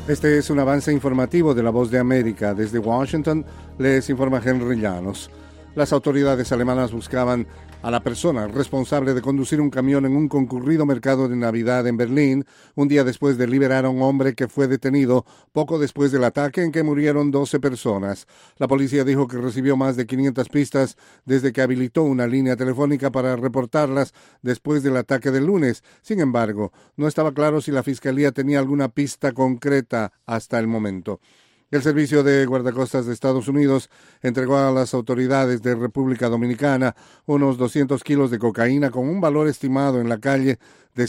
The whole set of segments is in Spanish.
Este es un avance informativo de La Voz de América. Desde Washington les informa Henry Llanos. Las autoridades alemanas buscaban a la persona responsable de conducir un camión en un concurrido mercado de Navidad en Berlín, un día después de liberar a un hombre que fue detenido poco después del ataque en que murieron 12 personas. La policía dijo que recibió más de 500 pistas desde que habilitó una línea telefónica para reportarlas después del ataque del lunes. Sin embargo, no estaba claro si la fiscalía tenía alguna pista concreta hasta el momento. El Servicio de Guardacostas de Estados Unidos entregó a las autoridades de República Dominicana unos 200 kilos de cocaína con un valor estimado en la calle de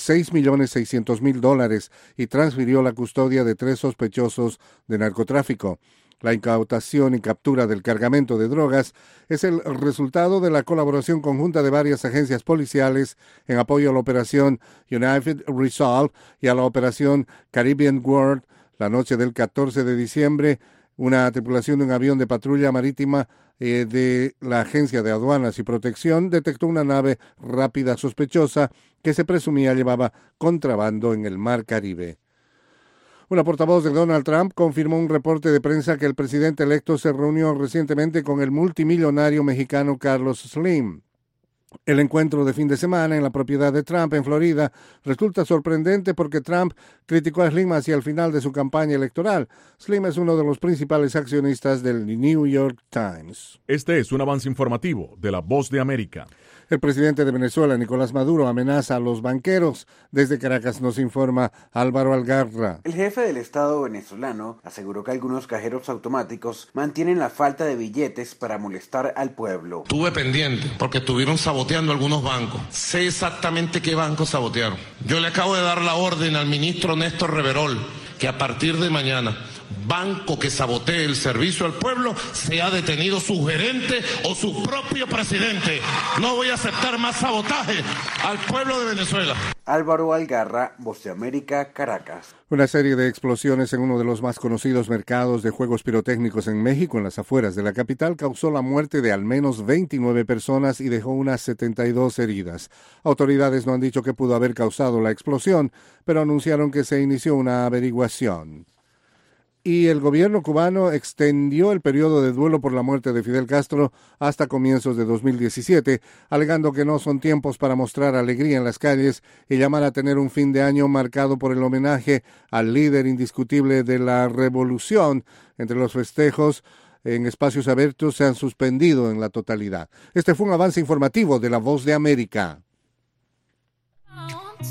$6.600.000 y transfirió la custodia de 3 sospechosos de narcotráfico. La incautación y captura del cargamento de drogas es el resultado de la colaboración conjunta de varias agencias policiales en apoyo a la operación United Resolve y a la operación Caribbean Guard. La noche del 14 de diciembre, una tripulación de un avión de patrulla marítima de la Agencia de Aduanas y Protección detectó una nave rápida sospechosa que se presumía llevaba contrabando en el Mar Caribe. Una portavoz de Donald Trump confirmó un reporte de prensa que el presidente electo se reunió recientemente con el multimillonario mexicano Carlos Slim. El encuentro de fin de semana en la propiedad de Trump en Florida resulta sorprendente porque Trump criticó a Slim hacia el final de su campaña electoral. Slim es uno de los principales accionistas del New York Times. Este es un avance informativo de La Voz de América. El presidente de Venezuela, Nicolás Maduro, amenaza a los banqueros. Desde Caracas nos informa Álvaro Algarra. El jefe del Estado venezolano aseguró que algunos cajeros automáticos mantienen la falta de billetes para molestar al pueblo. Estuve pendiente porque estuvieron saboteando algunos bancos. Sé exactamente qué bancos sabotearon. Yo le acabo de dar la orden al ministro Néstor Reverol que a partir de mañana, banco que sabotee el servicio al pueblo, sea detenido su gerente o su propio presidente. No voy a aceptar más sabotaje al pueblo de Venezuela. Álvaro Algarra, Voz de América, Caracas. Una serie de explosiones en uno de los más conocidos mercados de juegos pirotécnicos en México, en las afueras de la capital, causó la muerte de al menos 29 personas y dejó unas 72 heridas. Autoridades no han dicho qué pudo haber causado la explosión, pero anunciaron que se inició una averiguación. Y el gobierno cubano extendió el periodo de duelo por la muerte de Fidel Castro hasta comienzos de 2017, alegando que no son tiempos para mostrar alegría en las calles y llamar a tener un fin de año marcado por el homenaje al líder indiscutible de la revolución. Entre los festejos en espacios abiertos se han suspendido en la totalidad. Este fue un avance informativo de La Voz de América.